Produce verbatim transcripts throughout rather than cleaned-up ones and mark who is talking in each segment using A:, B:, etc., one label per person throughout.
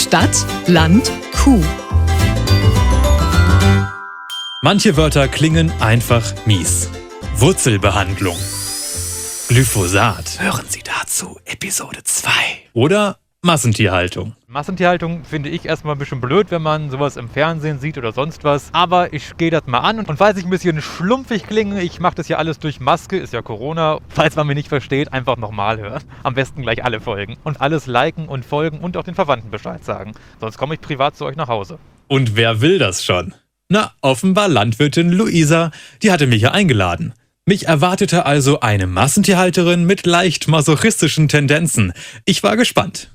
A: Stadt, Land, Kuh.
B: Manche Wörter klingen einfach mies. Wurzelbehandlung. Glyphosat. Hören Sie dazu Episode zwei. Oder Massentierhaltung.
C: Massentierhaltung finde ich erstmal ein bisschen blöd, wenn man sowas im Fernsehen sieht oder sonst was. Aber ich gehe das mal an. Und falls ich ein bisschen schlumpfig klinge, ich mache das ja alles durch Maske, ist ja Corona. Falls man mich nicht versteht, einfach nochmal hören. Am besten gleich alle Folgen. Und alles liken und folgen und auch den Verwandten Bescheid sagen. Sonst komme ich privat zu euch nach Hause.
B: Und wer will das schon? Na, offenbar Landwirtin Luisa, die hatte mich ja eingeladen. Mich erwartete also eine Massentierhalterin mit leicht masochistischen Tendenzen. Ich war gespannt.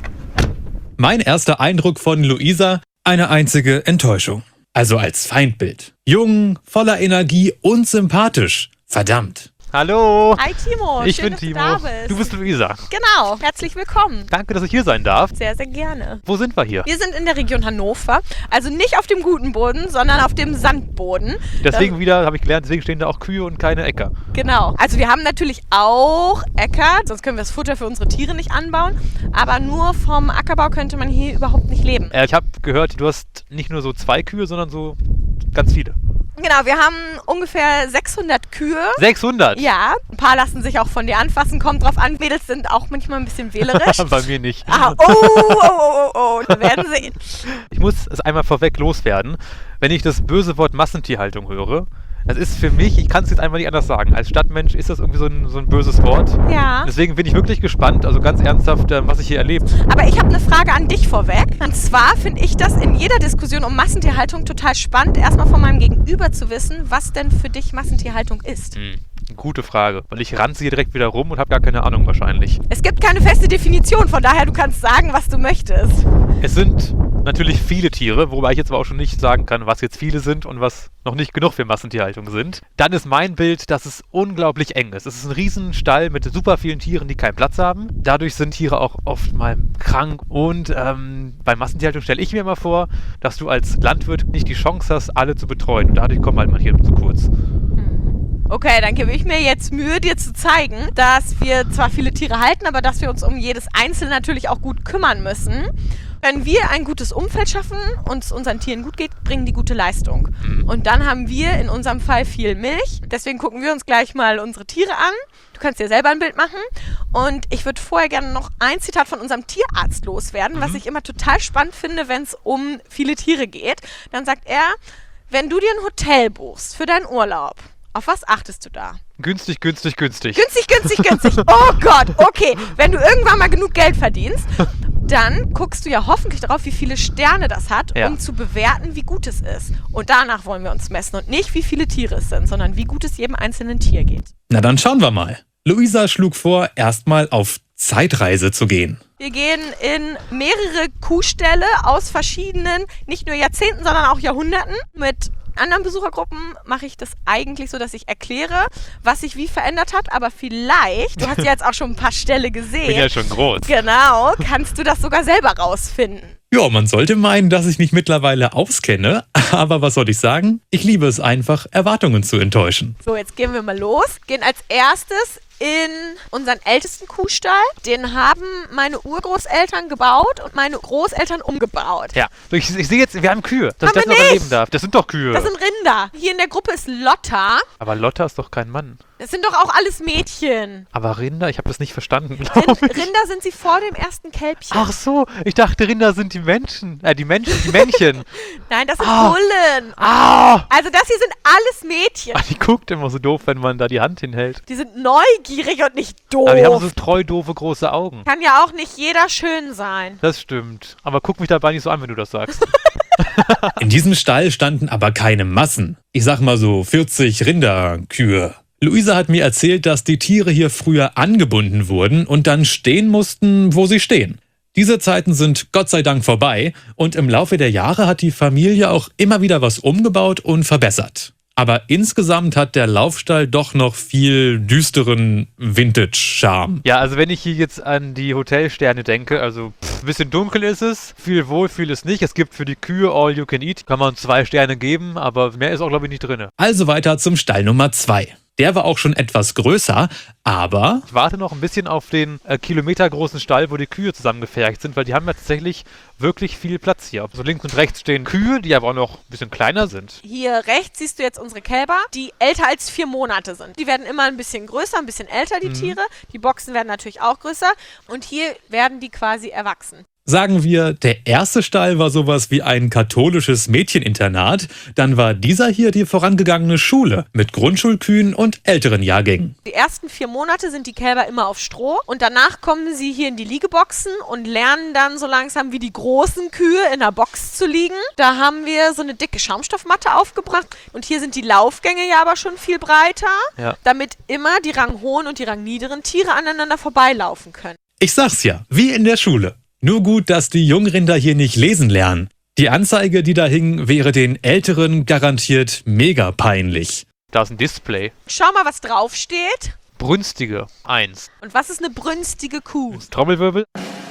B: Mein erster Eindruck von Luisa, eine einzige Enttäuschung. Also als Feindbild. Jung, voller Energie und sympathisch. Verdammt.
C: Hallo!
D: Hi Timo,
C: Ich
D: schön,
C: bin
D: dass
C: Timo.
D: du da bist.
C: Du bist Luisa.
D: Genau, herzlich willkommen.
C: Danke, dass ich hier sein darf.
D: Sehr, sehr gerne.
C: Wo sind wir hier?
D: Wir sind in der Region Hannover, also nicht auf dem guten Boden, sondern auf dem Sandboden.
C: Deswegen wieder, habe ich gelernt, deswegen stehen da auch Kühe und keine Äcker.
D: Genau, also wir haben natürlich auch Äcker, sonst können wir das Futter für unsere Tiere nicht anbauen, aber nur vom Ackerbau könnte man hier überhaupt nicht leben.
C: Äh, ich habe gehört, du hast nicht nur so zwei Kühe, sondern so ganz viele.
D: Genau, wir haben ungefähr sechshundert Kühe.
C: sechshundert?
D: Ja, ein paar lassen sich auch von dir anfassen, kommt drauf an, Mädels sind auch manchmal ein bisschen wählerisch.
C: Bei mir nicht.
D: Ah, oh, oh, oh, oh, oh, wir werden sehen.
C: Ich muss es einmal vorweg loswerden. Wenn ich das böse Wort Massentierhaltung höre, das ist für mich, ich kann es jetzt einmal nicht anders sagen, als Stadtmensch ist das irgendwie so ein, so ein böses Wort.
D: Ja.
C: Deswegen bin ich wirklich gespannt, also ganz ernsthaft, äh, was ich hier erlebe.
D: Aber ich habe eine Frage an dich vorweg. Und zwar finde ich das in jeder Diskussion um Massentierhaltung total spannend, erstmal von meinem Gegenüber zu wissen, was denn für dich Massentierhaltung ist.
C: Hm, gute Frage, weil ich ranze hier direkt wieder rum und habe gar keine Ahnung wahrscheinlich.
D: Es gibt keine feste Definition, von daher du kannst sagen, was du möchtest.
C: Es sind natürlich viele Tiere, wobei ich jetzt aber auch schon nicht sagen kann, was jetzt viele sind und was noch nicht genug für Massentierhaltung sind. Dann ist mein Bild, dass es unglaublich eng ist. Es ist ein Riesenstall mit super vielen Tieren, die keinen Platz haben. Dadurch sind Tiere auch oft mal krank. Und ähm, bei Massentierhaltung stelle ich mir immer vor, dass du als Landwirt nicht die Chance hast, alle zu betreuen. Und dadurch kommen halt manche zu kurz.
D: Okay, dann gebe ich mir jetzt Mühe, dir zu zeigen, dass wir zwar viele Tiere halten, aber dass wir uns um jedes Einzelne natürlich auch gut kümmern müssen. Wenn wir ein gutes Umfeld schaffen und es unseren Tieren gut geht, bringen die gute Leistung. Und dann haben wir in unserem Fall viel Milch. Deswegen gucken wir uns gleich mal unsere Tiere an. Du kannst dir selber ein Bild machen. Und ich würde vorher gerne noch ein Zitat von unserem Tierarzt loswerden, mhm. was ich immer total spannend finde, wenn es um viele Tiere geht. Dann sagt er, wenn du dir ein Hotel buchst für deinen Urlaub, auf was achtest du da?
C: Günstig, günstig, günstig.
D: Günstig, günstig, günstig. Oh Gott, okay. Wenn du irgendwann mal genug Geld verdienst, dann guckst du ja hoffentlich darauf, wie viele Sterne das hat,
C: ja.
D: um zu bewerten, wie gut es ist. Und danach wollen wir uns messen und nicht, wie viele Tiere es sind, sondern wie gut es jedem einzelnen Tier geht.
B: Na dann schauen wir mal. Luisa schlug vor, erstmal auf Zeitreise zu gehen.
D: Wir gehen in mehrere Kuhställe aus verschiedenen, nicht nur Jahrzehnten, sondern auch Jahrhunderten. Mit anderen Besuchergruppen mache ich das eigentlich so, dass ich erkläre, was sich wie verändert hat. Aber vielleicht, du hast ja jetzt auch schon ein paar Ställe gesehen.
C: Bin ja schon groß.
D: Genau, kannst du das sogar selber rausfinden.
B: Ja, man sollte meinen, dass ich mich mittlerweile auskenne. Aber was soll ich sagen? Ich liebe es einfach, Erwartungen zu enttäuschen.
D: So, jetzt gehen wir mal los. Gehen als erstes in unseren ältesten Kuhstall. Den haben meine Urgroßeltern gebaut und meine Großeltern umgebaut.
C: Ja, ich, ich sehe jetzt, wir haben Kühe, dass
D: Haben
C: ich das
D: wir
C: noch
D: nicht.
C: erleben darf. Das sind doch Kühe.
D: Das sind Rinder. Hier in der Gruppe ist Lotta.
C: Aber Lotta ist doch kein Mann.
D: Das sind doch auch alles Mädchen.
C: Aber Rinder, ich habe das nicht verstanden,
D: Rind,
C: glaube ich.
D: Rinder sind sie vor dem ersten Kälbchen.
C: Ach so, ich dachte, Rinder sind die Menschen. Äh, die Menschen, die Männchen.
D: Nein, das sind
C: Ah.
D: Bullen.
C: Ah!
D: Also das hier sind alles Mädchen.
C: Die guckt immer so doof, wenn man da die Hand hinhält.
D: Die sind neugierig und nicht doof.
C: Aber die haben so treu doofe große Augen.
D: Kann ja auch nicht jeder schön sein.
C: Das stimmt. Aber guck mich dabei nicht so an, wenn du das sagst.
B: In diesem Stall standen aber keine Massen. Ich sag mal so vierzig Rinderkühe. Luisa hat mir erzählt, dass die Tiere hier früher angebunden wurden und dann stehen mussten, wo sie stehen. Diese Zeiten sind Gott sei Dank vorbei und im Laufe der Jahre hat die Familie auch immer wieder was umgebaut und verbessert. Aber insgesamt hat der Laufstall doch noch viel düsteren Vintage-Charme.
C: Ja, also wenn ich hier jetzt an die Hotelsterne denke, also pff, ein bisschen dunkel ist es, viel Wohlfühl ist nicht. Es gibt für die Kühe All You Can Eat, kann man zwei Sterne geben, aber mehr ist auch, glaube ich, nicht drin.
B: Also weiter zum Stall Nummer zwei. Der war auch schon etwas größer, aber
C: Ich warte noch ein bisschen auf den äh, kilometergroßen Stall, wo die Kühe zusammengefercht sind, weil die haben ja tatsächlich wirklich viel Platz hier. So links und rechts stehen Kühe, die aber auch noch ein bisschen kleiner sind.
D: Hier rechts siehst du jetzt unsere Kälber, die älter als vier Monate sind. Die werden immer ein bisschen größer, ein bisschen älter, die Tiere. Die Boxen werden natürlich auch größer. Und hier werden die quasi erwachsen.
B: sagen wir, der erste Stall war sowas wie ein katholisches Mädcheninternat, dann war dieser hier die vorangegangene Schule mit Grundschulkühen und älteren Jahrgängen.
D: Die ersten vier Monate sind die Kälber immer auf Stroh und danach kommen sie hier in die Liegeboxen und lernen dann so langsam wie die großen Kühe in der Box zu liegen. Da haben wir so eine dicke Schaumstoffmatte aufgebracht und hier sind die Laufgänge ja aber schon viel breiter,
C: Ja.
D: damit immer die ranghohen und die rangniederen Tiere aneinander vorbeilaufen können.
B: Ich sag's ja, wie in der Schule. Nur gut, dass die Jungrinder hier nicht lesen lernen. Die Anzeige, die da hing, wäre den Älteren garantiert mega peinlich.
C: Da ist ein Display.
D: Schau mal, was draufsteht.
C: Brünstige. Eins.
D: Und was ist eine brünstige Kuh?
C: Trommelwirbel.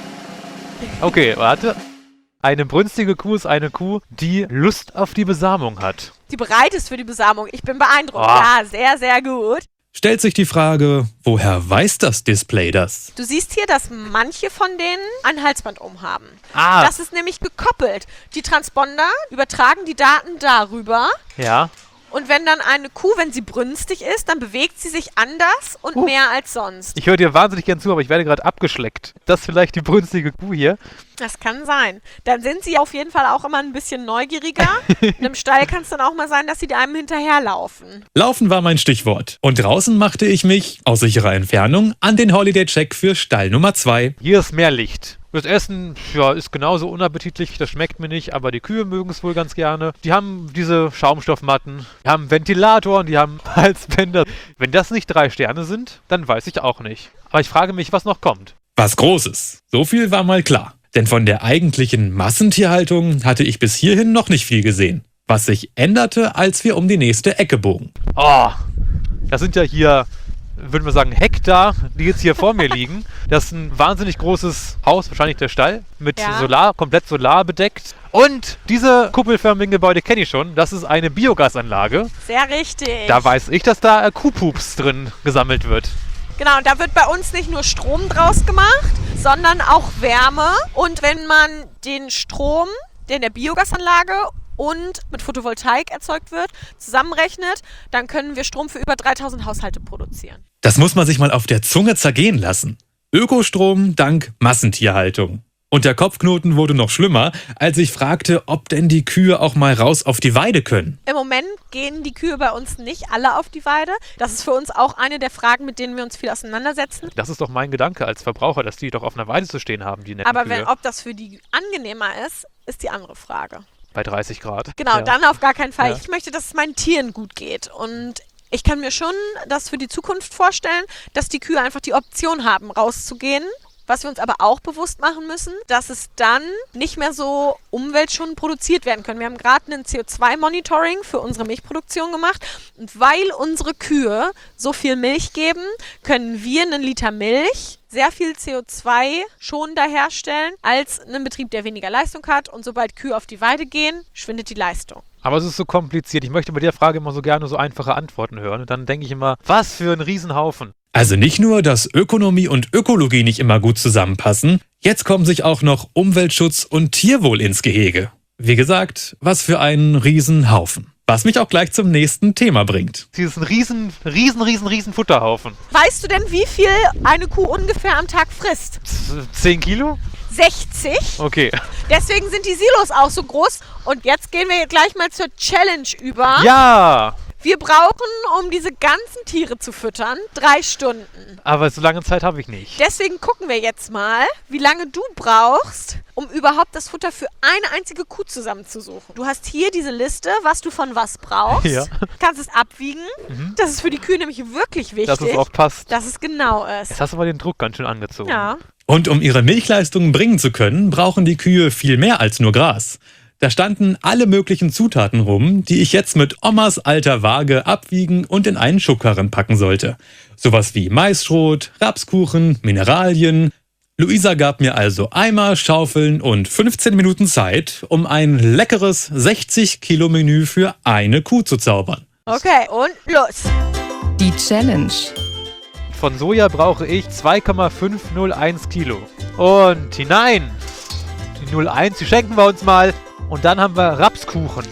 C: Okay, warte. Eine brünstige Kuh ist eine Kuh, die Lust auf die Besamung hat.
D: Die bereit ist für die Besamung. Ich bin beeindruckt.
C: Oh.
D: Ja, sehr, sehr gut.
B: Stellt sich die Frage, woher weiß das Display das?
D: Du siehst hier, dass manche von denen ein Halsband umhaben.
C: Ah,
D: Das ist nämlich gekoppelt. Die Transponder übertragen die Daten darüber.
C: ja.
D: Und wenn dann eine Kuh, wenn sie brünstig ist, dann bewegt sie sich anders und
C: Uh.
D: mehr als sonst.
C: Ich höre dir wahnsinnig gern zu, aber ich werde gerade abgeschleckt. Das ist vielleicht die brünstige Kuh hier.
D: Das kann sein. Dann sind sie auf jeden Fall auch immer ein bisschen neugieriger. In einem Stall kann es dann auch mal sein, dass sie einem hinterherlaufen.
B: Laufen war mein Stichwort. Und draußen machte ich mich, aus sicherer Entfernung, an den Holiday-Check für Stall Nummer zwei.
C: Hier ist mehr Licht. Das Essen, ja, ist genauso unappetitlich, das schmeckt mir nicht, aber die Kühe mögen es wohl ganz gerne. Die haben diese Schaumstoffmatten, die haben Ventilatoren, die haben Halsbänder. Wenn das nicht drei Sterne sind, dann weiß ich auch nicht. Aber ich frage mich, was noch kommt.
B: Was Großes. So viel war mal klar. Denn von der eigentlichen Massentierhaltung hatte ich bis hierhin noch nicht viel gesehen. Was sich änderte, als wir um die nächste Ecke bogen.
C: Oh, das sind ja hier, würden wir sagen, Hektar, die jetzt hier vor mir liegen. Das ist ein wahnsinnig großes Haus, wahrscheinlich der Stall, mit
D: Ja.
C: Solar, komplett Solar bedeckt. Und diese kuppelförmigen Gebäude kenne ich schon. Das ist eine Biogasanlage.
D: Sehr richtig.
C: Da weiß ich, dass da äh, Kuhpups drin gesammelt wird.
D: Genau, und da wird bei uns nicht nur Strom draus gemacht, sondern auch Wärme. Und wenn man den Strom, der in der Biogasanlage und mit Photovoltaik erzeugt wird, zusammenrechnet, dann können wir Strom für über dreitausend Haushalte produzieren.
B: Das muss man sich mal auf der Zunge zergehen lassen. Ökostrom dank Massentierhaltung. Und der Kopfknoten wurde noch schlimmer, als ich fragte, ob denn die Kühe auch mal raus auf die Weide können.
D: Im Moment gehen die Kühe bei uns nicht alle auf die Weide. Das ist für uns auch eine der Fragen, mit denen wir uns viel auseinandersetzen.
C: Das ist doch mein Gedanke als Verbraucher, dass die doch auf einer Weide zu stehen haben, die netten
D: Aber
C: Kühe.
D: wenn, ob das für die angenehmer ist, ist die andere Frage.
C: Bei dreißig Grad.
D: Genau,
C: Ja.
D: dann auf gar keinen Fall.
C: Ja.
D: Ich möchte, dass es meinen Tieren gut geht. Und ich kann mir schon das für die Zukunft vorstellen, dass die Kühe einfach die Option haben, rauszugehen. Was wir uns aber auch bewusst machen müssen, dass es dann nicht mehr so umweltschonend produziert werden können. Wir haben gerade ein C O zwei Monitoring für unsere Milchproduktion gemacht. Und weil unsere Kühe so viel Milch geben, können wir einen Liter Milch sehr viel C O zwei schonender herstellen als ein Betrieb, der weniger Leistung hat. Und sobald Kühe auf die Weide gehen, schwindet die Leistung.
C: Aber es ist so kompliziert. Ich möchte bei der Frage immer so gerne so einfache Antworten hören. Und dann denke ich immer, was für ein Riesenhaufen.
B: Also nicht nur, dass Ökonomie und Ökologie nicht immer gut zusammenpassen, jetzt kommen sich auch noch Umweltschutz und Tierwohl ins Gehege. Wie gesagt, was für ein Riesenhaufen. Was mich auch gleich zum nächsten Thema bringt.
C: Sie ist ein riesen, riesen, riesen, riesen Futterhaufen.
D: Weißt du denn, wie viel eine Kuh ungefähr am Tag frisst?
C: Z- zehn Kilo?
D: sechzig.
C: Okay.
D: Deswegen sind die Silos auch so groß. Und jetzt gehen wir gleich mal zur Challenge über.
C: Ja!
D: Wir brauchen, um diese ganzen Tiere zu füttern, drei Stunden.
C: Aber so lange Zeit habe ich nicht.
D: Deswegen gucken wir jetzt mal, wie lange du brauchst, um überhaupt das Futter für eine einzige Kuh zusammenzusuchen. Du hast hier diese Liste, was du von was brauchst.
C: Ja.
D: Kannst es abwiegen. Das ist für die Kühe nämlich wirklich wichtig,
C: Dass es auch passt.
D: dass es genau ist.
C: Jetzt hast du aber den Druck ganz schön angezogen.
D: Ja.
B: Und um ihre Milchleistungen bringen zu können, brauchen die Kühe viel mehr als nur Gras. Da standen alle möglichen Zutaten rum, die ich jetzt mit Omas alter Waage abwiegen und in einen Schubkarren packen sollte. Sowas wie Maisschrot, Rapskuchen, Mineralien. Luisa gab mir also Eimer, Schaufeln und fünfzehn Minuten Zeit, um ein leckeres sechzig Kilo Menü für eine Kuh zu zaubern.
D: Okay, und los.
A: Die Challenge.
C: Von Soja brauche ich zwei Komma fünf null eins Kilo. Und hinein. Die null Komma eins, die schenken wir uns mal. Und dann haben wir Rapskuchen.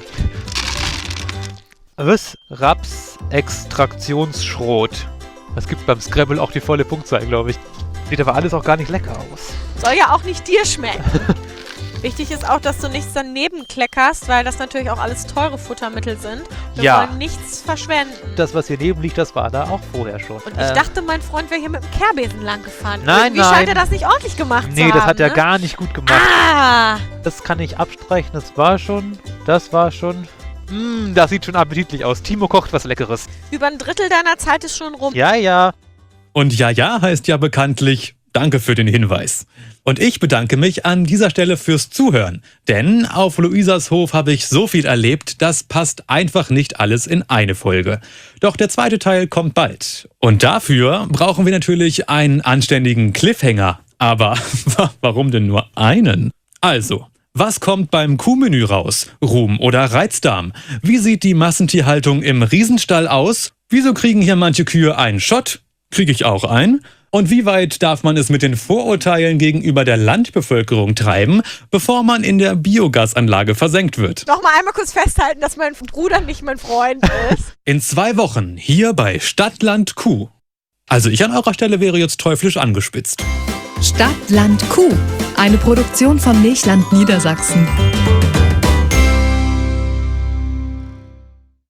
C: Was? Rapsextraktionsschrot. Das gibt beim Scrabble auch die volle Punktzahl, glaube ich. Sieht aber alles auch gar nicht lecker aus.
D: Soll ja auch nicht dir schmecken. Wichtig ist auch, dass du nichts daneben kleckerst, weil das natürlich auch alles teure Futtermittel sind. Wir
C: Ja.
D: wollen nichts verschwenden.
C: Das, was hier neben liegt, das war da auch vorher schon.
D: Und ich
C: Ähm,
D: dachte, mein Freund wäre hier mit dem Kehrbesen lang gefahren.
C: Nein,
D: Irgendwie
C: nein.
D: scheint er das nicht ordentlich gemacht zu
C: Nee,
D: haben.
C: das hat er
D: ne?
C: gar nicht gut gemacht.
D: Ah!
C: Das kann ich abstreichen, das war schon. Das war schon. Mmm, das sieht schon appetitlich aus. Timo kocht was Leckeres.
D: Über ein Drittel deiner Zeit ist schon rum.
C: Ja, ja.
B: Und ja, ja heißt ja bekanntlich, danke für den Hinweis. Und ich bedanke mich an dieser Stelle fürs Zuhören. Denn auf Luisas Hof habe ich so viel erlebt, das passt einfach nicht alles in eine Folge. Doch der zweite Teil kommt bald. Und dafür brauchen wir natürlich einen anständigen Cliffhanger. Aber warum denn nur einen? Also, was kommt beim Kuhmenü raus? Ruhm oder Reizdarm? Wie sieht die Massentierhaltung im Riesenstall aus? Wieso kriegen hier manche Kühe einen Schott? Kriege ich auch einen? Und wie weit darf man es mit den Vorurteilen gegenüber der Landbevölkerung treiben, bevor man in der Biogasanlage versenkt wird?
D: Nochmal einmal kurz festhalten, dass mein Bruder nicht mein Freund ist.
B: In zwei Wochen hier bei Stadtland Kuh. Also ich an eurer Stelle wäre jetzt teuflisch angespitzt.
A: Stadt, Land, Kuh. Eine Produktion von Milchland Niedersachsen.